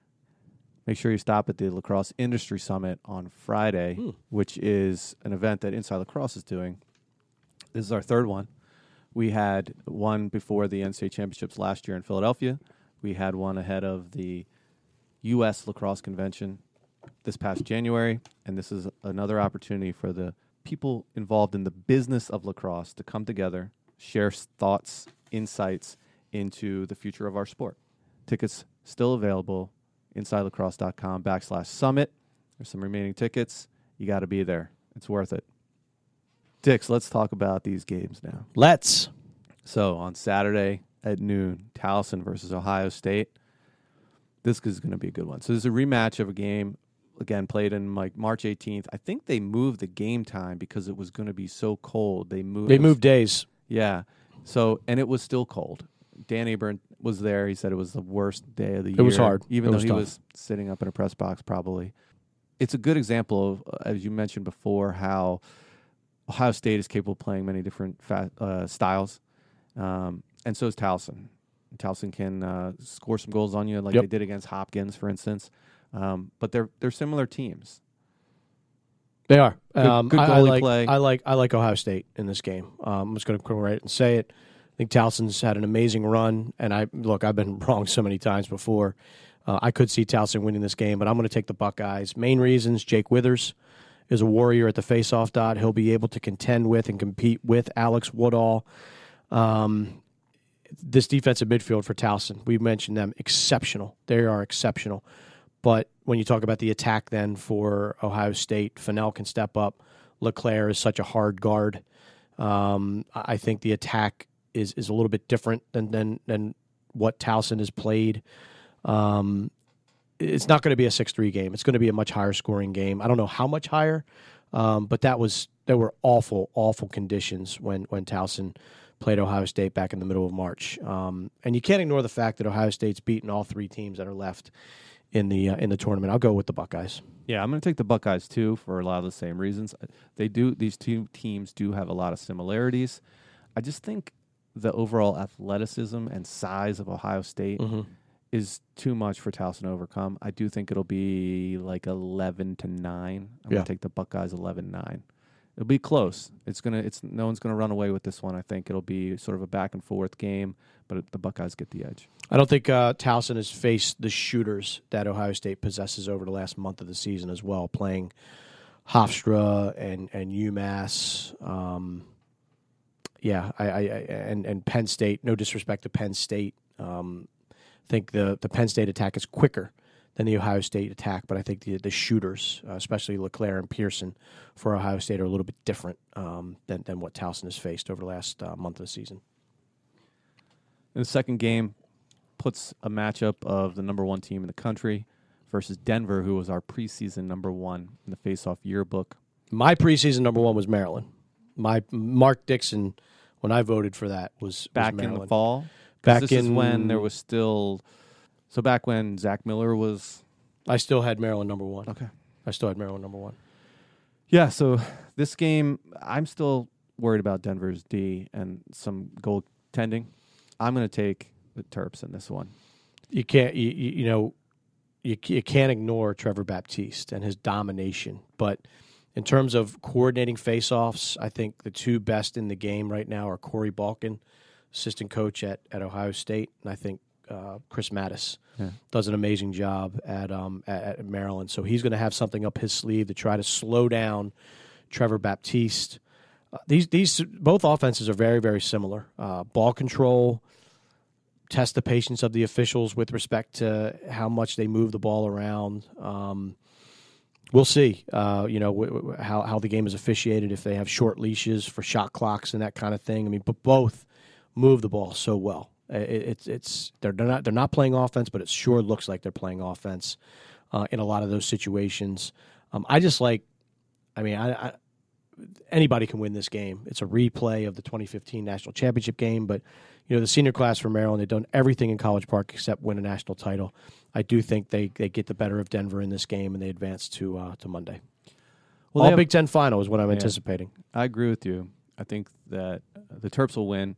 make sure you stop at the Lacrosse Industry Summit on Friday, Hmm. which is an event that Inside Lacrosse is doing. This is our third one. We had one before the N C double A championships last year in Philadelphia. We had one ahead of the U S Lacrosse Convention this past January, and this is another opportunity for the people involved in the business of lacrosse to come together, share s- thoughts, insights into the future of our sport. Tickets still available, insidelacrosse.com backslash summit. There's some remaining tickets. You got to be there. It's worth it. Dix, let's talk about these games now. Let's. So on Saturday at noon, Towson versus Ohio State. This is going to be a good one. So there's a rematch of a game, again, played in like March eighteenth. I think they moved the game time because it was going to be so cold. They moved. They moved days. Yeah. So, and it was still cold. Dan Aburn was there. He said it was the worst day of the year. It was hard. Even It though was he tough. was sitting up in a press box probably. It's a good example of, uh, as you mentioned before, how Ohio State is capable of playing many different fa- uh, styles. Um, and so is Towson. Towson can uh, score some goals on you like Yep. they did against Hopkins, for instance. Um, but they're they're similar teams. They are. Good- um, good I, I goalie like, play. I like. I like Ohio State in this game. Um, I'm just going to come right and say it. I think Towson's had an amazing run, and I look. I've been wrong so many times before. Uh, I could see Towson winning this game, but I'm going to take the Buckeyes. Main reasons: Jake Withers is a warrior at the faceoff dot. He'll be able to contend with and compete with Alex Woodall. Um, this defensive midfield for Towson, we mentioned them, exceptional. They are exceptional. But when you talk about the attack then for Ohio State, Fennell can step up. LeClaire is such a hard guard. Um, I I think the attack is, is a little bit different than than, than what Towson has played. Um, it's not going to be a six three game. It's going to be a much higher scoring game. I don't know how much higher, um, but that was there were awful, awful conditions when when Towson played Ohio State back in the middle of March. Um, and you can't ignore the fact that Ohio State's beaten all three teams that are left in the uh, in the tournament. I'll go with the Buckeyes. Yeah, I'm going to take the Buckeyes too for a lot of the same reasons. They do; these two teams do have a lot of similarities. I just think the overall athleticism and size of Ohio State Mm-hmm. is too much for Towson to overcome. I do think it'll be like eleven to nine. I'm Yeah. going to take the Buckeyes eleven nine. It'll be close. It's gonna. It's no one's gonna run away with this one. I think it'll be sort of a back and forth game, but the Buckeyes get the edge. I don't think uh, Towson has faced the shooters that Ohio State possesses over the last month of the season as well, playing Hofstra and and UMass. Um, yeah, I, I, I and and Penn State. No disrespect to Penn State. Um, think the, the Penn State attack is quicker than the Ohio State attack, but I think the the shooters, uh, especially LeClaire and Pearson for Ohio State, are a little bit different um, than, than what Towson has faced over the last uh, month of the season. In the second game, puts a matchup of the number one team in the country versus Denver, who was our preseason number one in the face-off yearbook. My preseason number one was Maryland. My Mark Dixon, when I voted for that, was, was back Maryland. in the fall. Back this in is when there was still. So back when Zach Miller was. I still had Maryland number one. Okay. I still had Maryland number one. Yeah. So this game, I'm still worried about Denver's D and some goaltending. I'm going to take the Terps in this one. You can't. You, you, you know, you you can't ignore Trevor Baptiste and his domination, but. In terms of coordinating faceoffs, I think the two best in the game right now are Corey Balkin, assistant coach at, at Ohio State, and I think uh, Chris Mattis yeah. does an amazing job at um, at, at Maryland. So he's going to have something up his sleeve to try to slow down Trevor Baptiste. Uh, these these both offenses are very very similar. Uh, ball control, test the patience of the officials with respect to how much they move the ball around. Um, We'll see, uh, you know, w- w- how how the game is officiated, if they have short leashes for shot clocks and that kind of thing. I mean, but both move the ball so well. It, it's it's they're, they're not they're not playing offense, but it sure looks like they're playing offense uh, in a lot of those situations. Um, I just like, I mean, I, I anybody can win this game. It's a replay of the twenty fifteen national championship game, but you know, the senior class for Maryland, they've done everything in College Park except win a national title. I do think they, they get the better of Denver in this game, and they advance to uh, to Monday. Well, All have, Big Ten final is what I'm yeah, anticipating. I agree with you. I think that the Terps will win.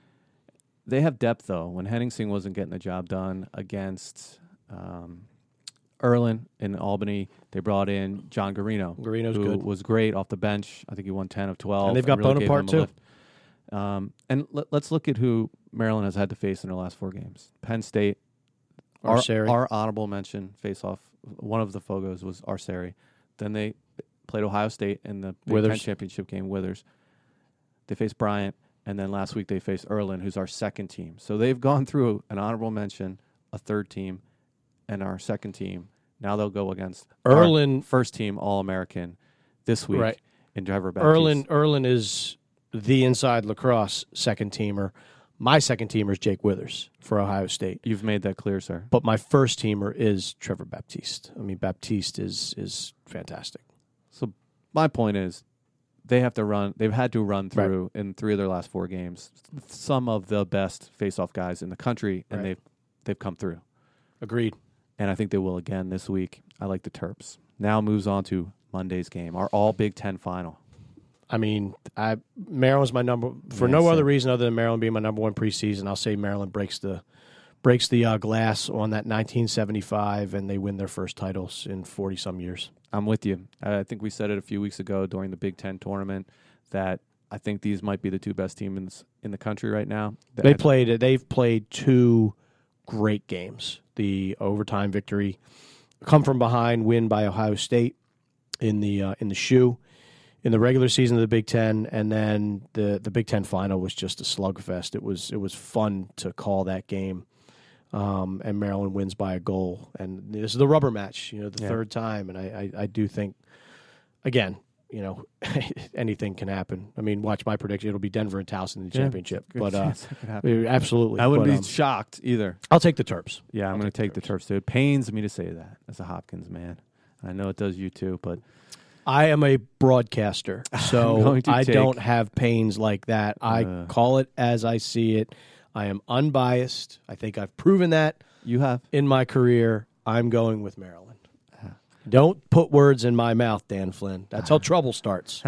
They have depth, though. When Henningsen wasn't getting the job done against um, Erlin in Albany, they brought in John Garino, Garino's who good. was great off the bench. I think he won ten of twelve. And they've got really Bonaparte, too. Um, and let, let's look at who Maryland has had to face in their last four games. Penn State. Our, our honorable mention face-off, one of the Fogos was Arceri. Then they played Ohio State in the Big Ten championship game, Withers. They faced Bryant, and then last week they faced Erlin, who's our second team. So they've gone through an honorable mention, a third team, and our second team. Now they'll go against Erlin, our first team All-American this week right. in Trevor Baptiste. Erlin, Erlin is the inside lacrosse second teamer. My second teamer is Jake Withers for Ohio State. You've made that clear, sir. But my first teamer is Trevor Baptiste. I mean, Baptiste is is fantastic. So my point is, they have to run. They've had to run through right. in three of their last four games some of the best face-off guys in the country, and right. they've they've come through. Agreed. And I think they will again this week. I like the Terps. Now moves on to Monday's game, our all Big Ten final. I mean, I, Maryland's my number for yeah, no same. other reason other than Maryland being my number one preseason. I'll say Maryland breaks the breaks the uh, glass on that nineteen seventy-five, and they win their first titles in forty some years. I'm with you. I think we said it a few weeks ago during the Big Ten tournament that I think these might be the two best teams in the country right now. They played. They've played two great games. The overtime victory, come from behind win by Ohio State in the uh, in the shoe. In the regular season of the Big Ten, and then the, the Big Ten final was just a slugfest. It was it was fun to call that game, um, and Maryland wins by a goal. And this is the rubber match, you know, the yeah. third time. And I, I, I do think, again, you know, anything can happen. I mean, watch my prediction; it'll be Denver and Towson in the yeah, championship. But uh, absolutely, I wouldn't but, be um, shocked either. I'll take the Terps. Yeah, I'm going to take the Terps too. It pains me to say that as a Hopkins man. I know it does you too, but. I am a broadcaster, so I take... don't have pains like that. I uh, call it as I see it. I am unbiased. I think I've proven that. You have. In my career, I'm going with Maryland. Uh, don't put words in my mouth, Dan Flynn. That's how trouble starts.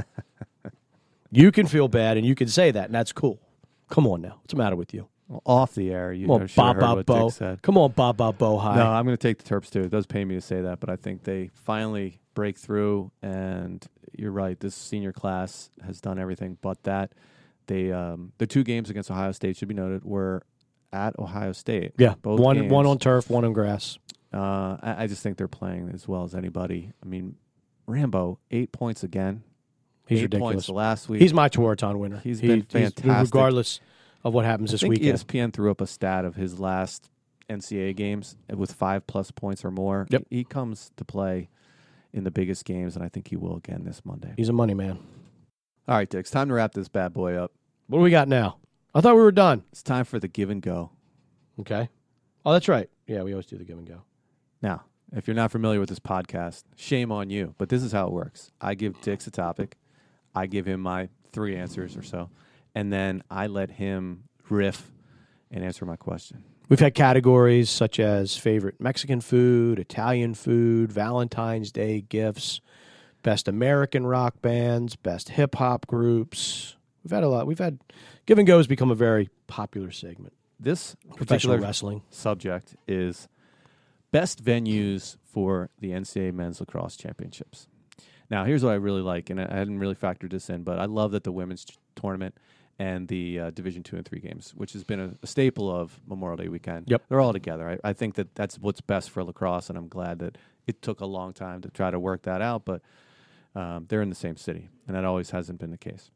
You can feel bad, and you can say that, and that's cool. Come on now. What's the matter with you? Well, off the air, you Come on, know, sure Baba what Bo. Dick said. Come on, Baba Bo High. No, I'm going to take the Terps too. It does pain me to say that, but I think they finally break through, and you're right. This senior class has done everything but that. They um, the two games against Ohio State, should be noted, were at Ohio State. Yeah, both one games. one on turf, one on grass. Uh, I, I just think they're playing as well as anybody. I mean, Rambo, eight points again. He's eight ridiculous. Points last week. He's my Tewaaraton winner. He's he, been fantastic. He's, regardless of what happens I this think weekend. E S P N threw up a stat of his last N C A A games with five plus points or more. Yep. He, he comes to play in the biggest games, and I think he will again this Monday. He's a money man. All right, Dix, time to wrap this bad boy up. What do we got now? I thought we were done. It's time for the give and go. Okay. Oh, that's right. Yeah, we always do the give and go. Now, if you're not familiar with this podcast, shame on you, but this is how it works. I give Dix a topic. I give him my three answers or so, and then I let him riff and answer my question. We've had categories such as favorite Mexican food, Italian food, Valentine's Day gifts, best American rock bands, best hip-hop groups. We've had a lot. We've had give and go has become a very popular segment. This Professional particular wrestling subject is best venues for the N C A A Men's Lacrosse Championships. Now, here's what I really like, and I hadn't really factored this in, but I love that the women's tournament and the uh, Division Two and Three games, which has been a, a staple of Memorial Day weekend. Yep. They're all together. I, I think that that's what's best for lacrosse, and I'm glad that it took a long time to try to work that out, but um, they're in the same city, and that always hasn't been the case.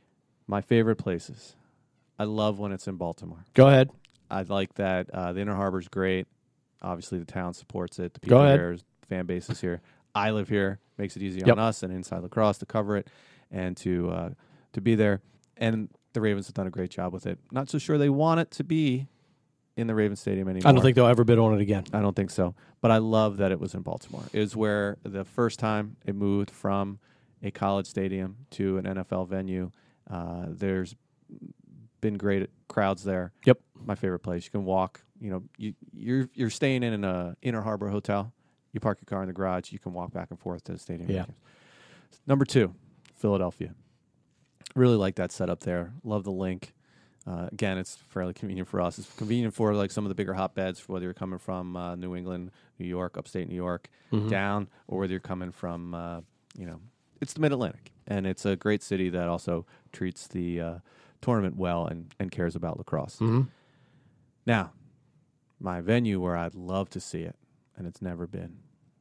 My favorite places. I love when it's in Baltimore. Go ahead. I like that uh, the Inner Harbor's great. Obviously, the town supports it. The people Go ahead. there, fan base is here. I live here. Makes it easy Yep. on us and Inside Lacrosse to cover it and to uh, to be there. And the Ravens have done a great job with it. Not so sure they want it to be in the Ravens Stadium anymore. I don't think they'll ever bid on it again. I don't think so. But I love that it was in Baltimore. It was where the first time it moved from a college stadium to an N F L venue. Uh, there's been great crowds there. Yep. My favorite place. You can walk. You know, you, you're you're staying in an Inner Harbor hotel. You park your car in the garage. You can walk back and forth to the stadium. Yeah. Number two, Philadelphia. Really like that setup there. Love the link. Uh, again, it's fairly convenient for us. It's convenient for like some of the bigger hotbeds, whether you're coming from uh, New England, New York, upstate New York, Mhm. down, or whether you're coming from, uh, you know, it's the Mid-Atlantic. And it's a great city that also treats the uh, tournament well and, and cares about lacrosse. Mm-hmm. Now, my venue where I'd love to see it, and it's never been,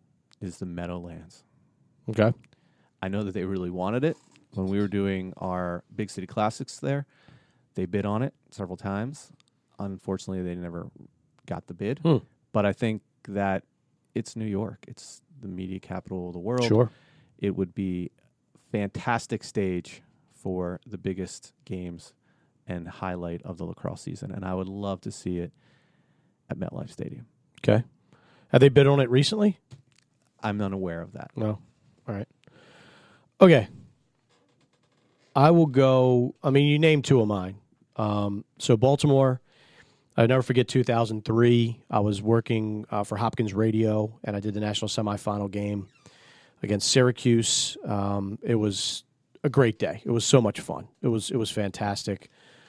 is the Meadowlands. Okay. I know that they really wanted it. When we were doing our Big City Classics there, they bid on it several times. Unfortunately, they never got the bid. Hmm. But I think that it's New York. It's the media capital of the world. Sure. It would be fantastic stage for the biggest games and highlight of the lacrosse season. And I would love to see it at MetLife Stadium. Okay. Have they bid on it recently? I'm unaware of that. No. All right. Okay. I will go. I mean, you named two of mine. Um, so Baltimore, I never forget two thousand three. I was working uh, for Hopkins Radio, and I did the national semifinal game against Syracuse. Um, it was a great day. It was so much fun. It was it was fantastic.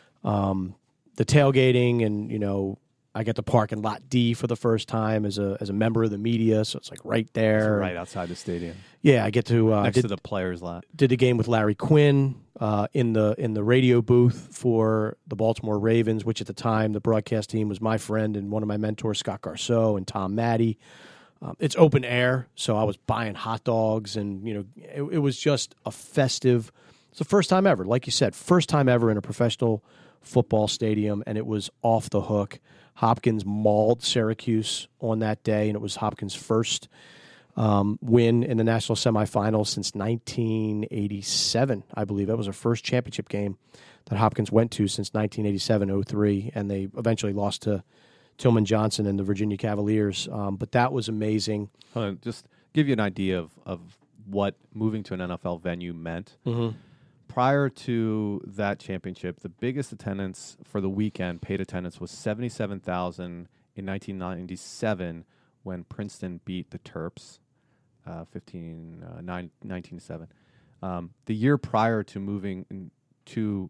Um, the tailgating, and you know, I get to park in Lot D for the first time as a as a member of the media, so it's like right there, It's right outside the stadium, Yeah, I get to uh, next did, to the players' lot. did the game with Larry Quinn uh, in the in the radio booth for the Baltimore Ravens, which at the time the broadcast team was my friend and one of my mentors, Scott Garceau and Tom Maddie. Um, it's open air, so I was buying hot dogs, and you know, it, it was just a festive. It's the first time ever, like you said, first time ever in a professional football stadium, and it was off the hook. Hopkins mauled Syracuse on that day, and it was Hopkins' first um, win in the national semifinals since nineteen eighty-seven, I believe. That was their first championship game that Hopkins went to since nineteen eighty-seven oh three, and they eventually lost to Tillman Johnson and the Virginia Cavaliers. Um, but that was amazing. Hold on, just give you an idea of, of what moving to an N F L venue meant. Mm-hmm. Prior to that championship, the biggest attendance for the weekend, paid attendance, was seventy-seven thousand in nineteen ninety-seven when Princeton beat the Terps, uh, fifteen, uh, nine, nineteen to seven. Um, the year prior to moving in, to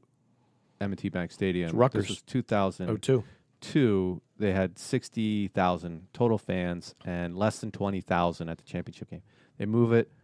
M and T Bank Stadium, It's Rutgers. this was two thousand Oh, two. two, they had sixty thousand total fans and less than twenty thousand at the championship game. They move it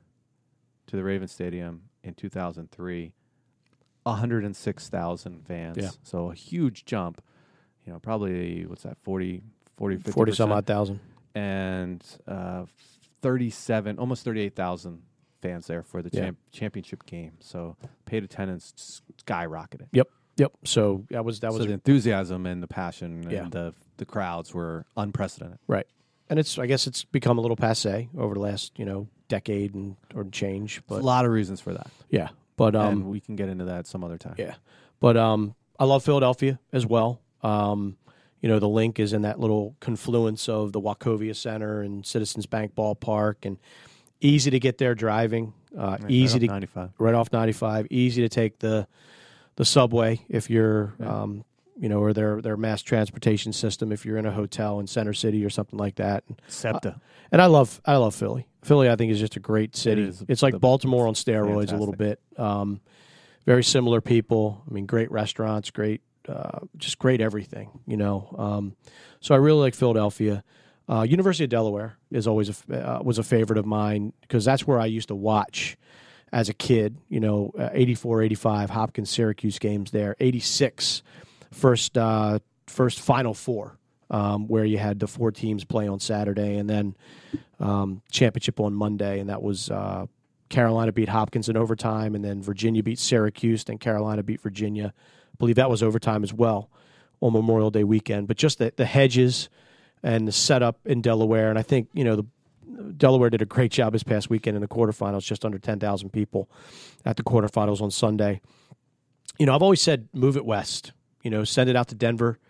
to the Ravens Stadium in two thousand three. one hundred six thousand fans. Yeah. So a huge jump. You know, probably, what's that, forty, forty, fifty forty some odd thousand. And uh, thirty-seven, almost thirty-eight thousand fans there for the Yeah. champ- championship game. So paid attendance s- skyrocketed. Yep. Yep. So that was that So was the enthusiasm and the passion Yeah. and the the crowds were unprecedented. right. And it's I guess it's become a little passé over the last you know decade and or change. There's But a lot of reasons for that, yeah. But um, and we can get into that some other time. Yeah, but um, I love Philadelphia as well. Um, you know, the link is in that little confluence of the Wachovia Center and Citizens Bank Ballpark, and easy to get there driving. Uh, Right, easy right to off ninety-five. right off ninety-five. Easy to take the the subway if you're, Yeah. um, you know, or their their mass transportation system if you're in a hotel in Center City or something like that. And, SEPTA. and I love I love Philly. Philly, I think, is just a great city. is. It's like The- Baltimore on steroids a little fantastic. bit. Um, very similar people. I mean, great restaurants, great, uh, just great everything. You know, um, so I really like Philadelphia. Uh, University of Delaware is always a, f- uh, was a favorite of mine because that's where I used to watch as a kid. You know, uh, eighty-four, eighty-five Hopkins Syracuse games there. eighty-six first uh, first Final Four. Um, where you had the four teams play on Saturday and then um, championship on Monday, and that was uh, Carolina beat Hopkins in overtime, and then Virginia beat Syracuse, then Carolina beat Virginia. I believe that was overtime as well on Memorial Day weekend. But just the, the hedges and the setup in Delaware, and I think you know the Delaware did a great job this past weekend in the quarterfinals, just under ten thousand people at the quarterfinals on Sunday. You know, I've always said move it west. You know, send it out to Denver.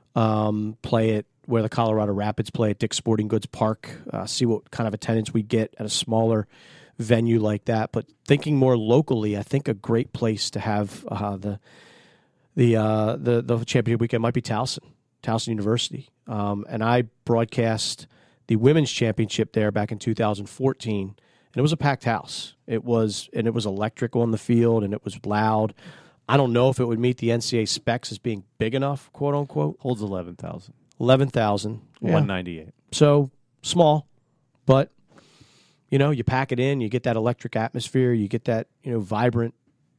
Um, play it where the Colorado Rapids play at Dick's Sporting Goods Park. Uh, see what kind of attendance we get at a smaller venue like that. But thinking more locally, I think a great place to have uh, the the uh, the the championship weekend might be Towson, Towson University. Um, and I broadcast the women's championship there back in two thousand fourteen, and it was a packed house. It was and it was electric on the field, and it was loud. I don't know if it would meet the N C A A specs as being big enough, quote unquote. Holds eleven thousand. eleven thousand. Yeah. one ninety-eight. So small, but, you know, you pack it in, you get that electric atmosphere, you get that, you know, vibrant,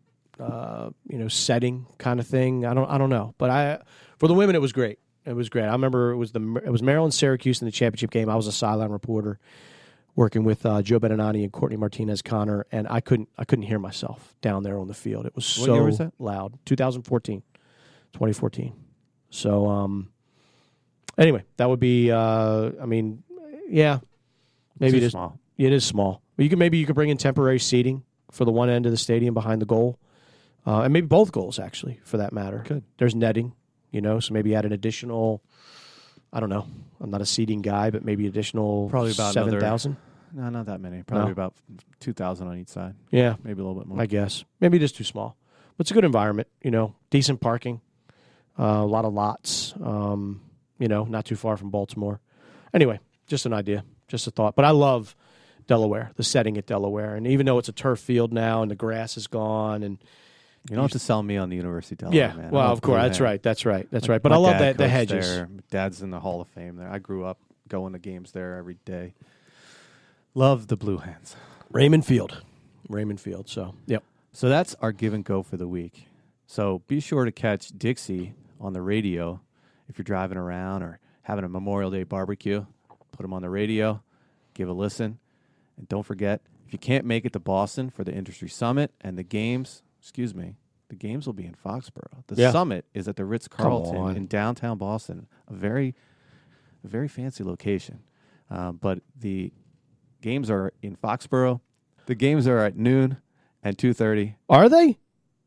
uh, you know, setting kind of thing. I don't I don't know. But I for the women, it was great. It was great. I remember it was the it was Maryland Syracuse in the championship game. I was a sideline reporter working with uh, Joe Beninati and Courtney Martinez Connor, and I couldn't I couldn't hear myself down there on the field. It was What so year was that? loud. twenty fourteen. twenty fourteen. So um anyway, that would be uh I mean, yeah. Maybe Too it is small. it is small. But you can maybe you could bring in temporary seating for the one end of the stadium behind the goal. Uh, and maybe both goals actually, for that matter. Good. There's netting, you know, so maybe add an additional I don't know. I'm not a seating guy, but maybe additional Probably about seven another- thousand. No, not that many. Probably No. about two thousand on each side. Yeah, Maybe a little bit more. I guess. Maybe just too small. But it's a good environment, you know, decent parking, uh, a lot of lots, um, you know, not too far from Baltimore. Anyway, just an idea, just a thought. But I love Delaware, the setting at Delaware. And even though it's a turf field now and the grass is gone and You don't have to sell me on the University of Delaware, yeah, man. well, I'm a of course, Blue that's Hen. right, that's right, that's My- right. But my I love dad that the coached hedges. There. Dad's in the Hall of Fame there. I grew up going to games there every day. Love the Blue Hens. Raymond Field, Raymond Field. So, yep. So that's our give and go for the week. So be sure to catch Dixie on the radio if you're driving around or having a Memorial Day barbecue. Put him on the radio, give a listen. And don't forget, if you can't make it to Boston for the Industry Summit and the games, excuse me, the games will be in Foxborough. The Yeah. summit is at the Come on. Ritz-Carlton in downtown Boston, a very, a very fancy location. Um, but the games are in Foxborough. The games are at noon and two thirty. Are they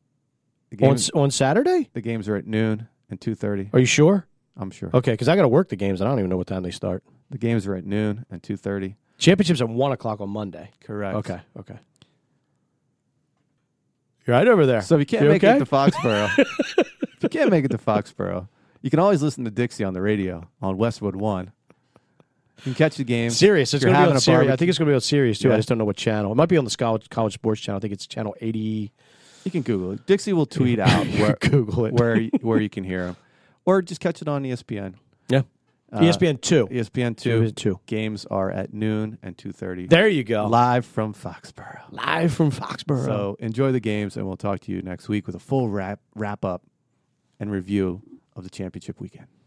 The on games, on Saturday? the games are at noon and two thirty. Are you sure? I'm sure. Okay, because I got to work the games. And I don't even know what time they start. The games are at noon and two thirty. Championships at one o'clock on Monday. Correct. Okay, okay. You're right over there. So if you can't You make okay? it to Foxborough, if you can't make it to Foxborough, you can always listen to Dixie on the radio on Westwood One. You can catch the game. Serious. It's If you're going to be having on a Sirius. I barbecue- think it's going to be on Sirius too. Yeah. I just don't know what channel. It might be on the college, college sports channel. I think it's channel eighty. You can Google it. Dixie will tweet out where Google it. where you- where you can hear him, or just catch it on E S P N. Yeah. Uh, E S P N two. E S P N Two. two. two. Games are at noon and two thirty. There you go. Live from Foxborough. Live from Foxborough. So enjoy the games, and we'll talk to you next week with a full wrap wrap up and review of the championship weekend.